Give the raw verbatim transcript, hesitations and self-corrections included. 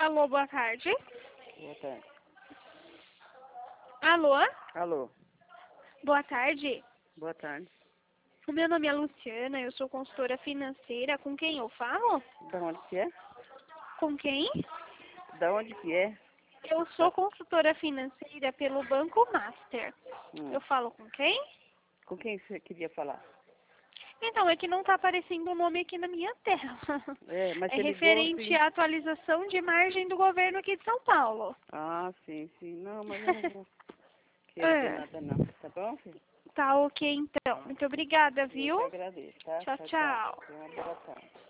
Alô, boa tarde. Boa tarde. Alô? Alô. Boa tarde. Boa tarde. O meu nome é Luciana, eu sou consultora financeira. Com quem eu falo? Da onde que é? Com quem? Da onde que é? Eu sou consultora financeira pelo Banco Master. Hum. Eu falo com quem? Com quem você queria falar? Então, é que não está aparecendo o nome aqui na minha tela. É, mas É você ligou, referente sim. à atualização de margem do governo aqui de São Paulo. Ah, sim, sim. Não, mas eu não vou querer É. nada não. Tá bom, filho? Tá ok, então. Muito obrigada, Eu viu? que agradeço, tá? Tchau, Tchau, tchau. tchau. Tenha uma boa tarde.